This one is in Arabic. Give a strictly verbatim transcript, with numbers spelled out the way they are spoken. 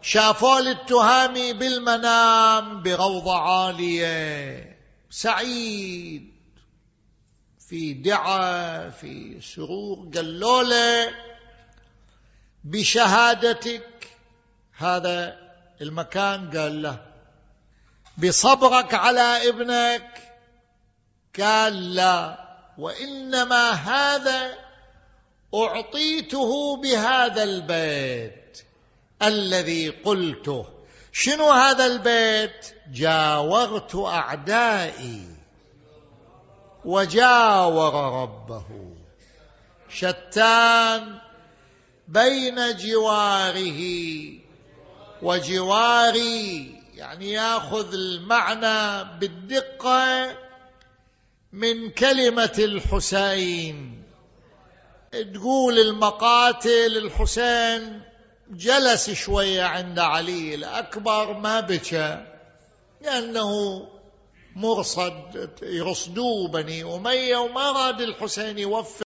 شافوا التهامي بالمنام بروضة عالية، سعيد في دعاء في سرور، قالوا له بشهادتك هذا المكان، قال له بصبرك على ابنك، قال لا، وإنما هذا أعطيته بهذا البيت الذي قلته. شنو هذا البيت؟ جاورت أعدائي وجاور ربه. شتان بين جواره وجواري، يعني يأخذ المعنى بالدقة من كلمة الحسين. تقول المقاتل الحسين جلس شوية عند علي الأكبر، ما بكى لأنه مرصد، يرصدوه بني أمية، وما راد الحسين يوفق